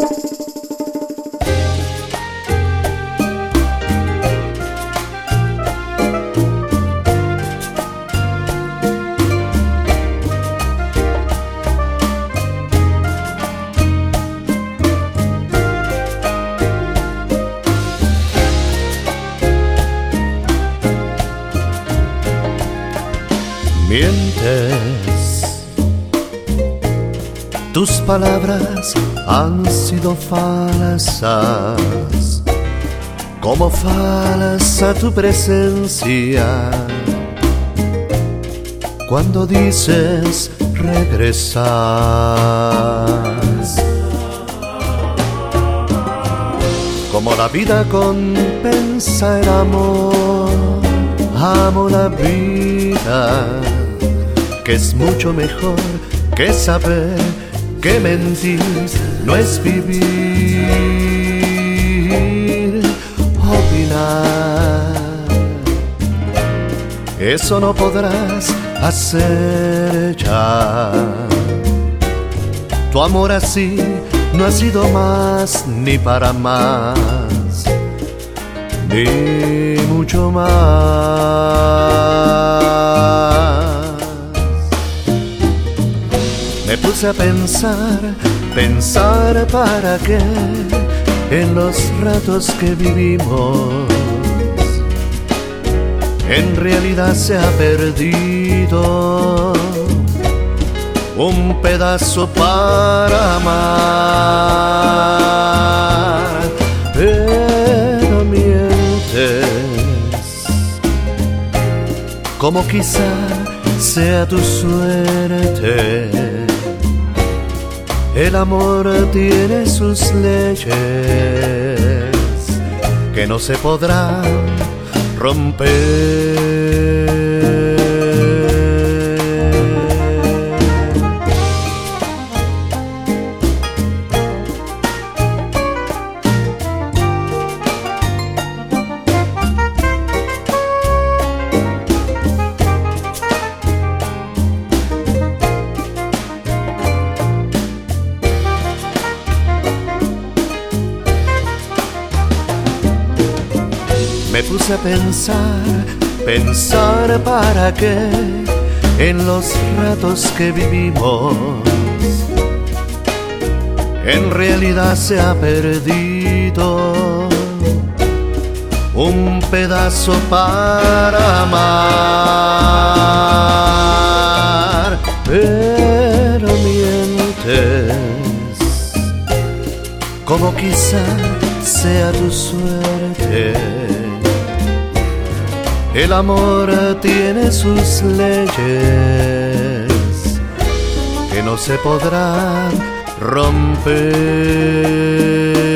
Mientes, tus palabras han sido falsas, como falsa tu presencia cuando dices regresar. Como la vida compensa el amor, amo la vida, que es mucho mejor que saber que mentir no es vivir. Opinar, eso no podrás hacer ya. Tu amor así no ha sido más ni para más, ni mucho más. Me puse a pensar para qué en los ratos que vivimos en realidad se ha perdido un pedazo para amar. Pero mientes, como quizá sea tu suerte. El amor tiene sus leyes que no se podrán romper. Me puse a pensar para qué en los ratos que vivimos en realidad se ha perdido un pedazo para amar. Pero mientes, como quizá sea tu suerte. El amor tiene sus leyes que no se podrán romper.